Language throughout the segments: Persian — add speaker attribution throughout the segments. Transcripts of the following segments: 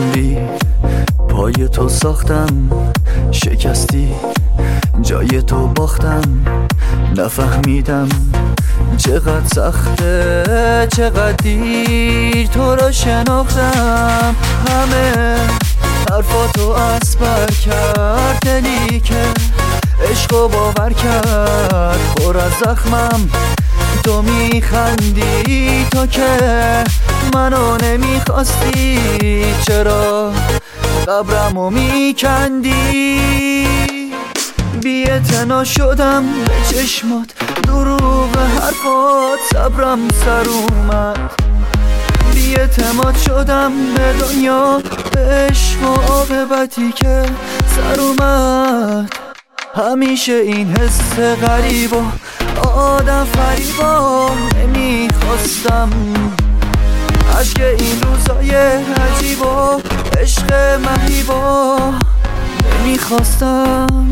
Speaker 1: عمری پای تو ساختم، شکستی جای تو باختم، نفهمیدم چقدر سخته، چقدر دیر تو رو شناختم. همه حرفاتو از بر کرد، دلی که عشقو باور کرد پر از زخمم. تو میخندی تو که منو نمیخواستی، چرا قبرمو میکندی؟ بی‌اعتنا شدم به چشمات، دروغ حرفات صبرم سر اومد. بی‌اعتماد شدم به دنیا، به عشق و عاقبتی که سر اومد. همیشه این حس غریب و آدم فریبا نمیخواستم، عشق این روزای عجیب و عشق مهیبا نمیخواستم.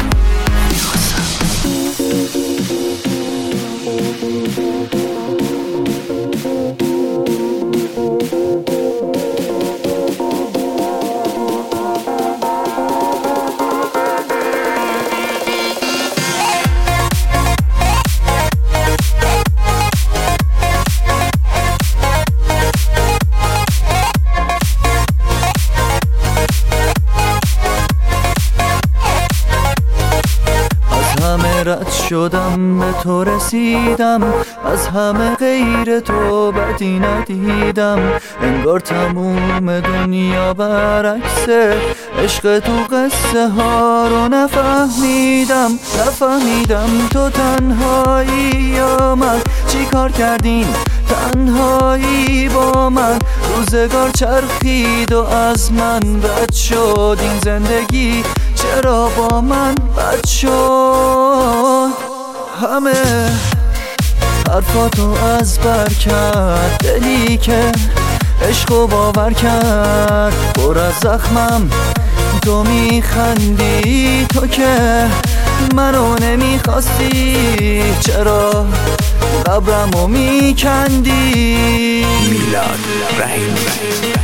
Speaker 1: رد شدم به تو رسیدم، از همه غیر تو بدی ندیدم. انگار تموم دنیا برعکسه، عشق تو قصه ها رو نفهمیدم. تو تنهایی یا من، چی کار کردین تنهایی با من؟ روزگار چرخید و از من رد شد این زندگی، چرا با من بد شد؟ همه حرفاتو از بر کرد، دلی که عشقو باور کرد پر از زخمم. تو میخندی تو که منو نمیخواستی، چرا قبرمو میکندی؟
Speaker 2: میلاد رحیمی.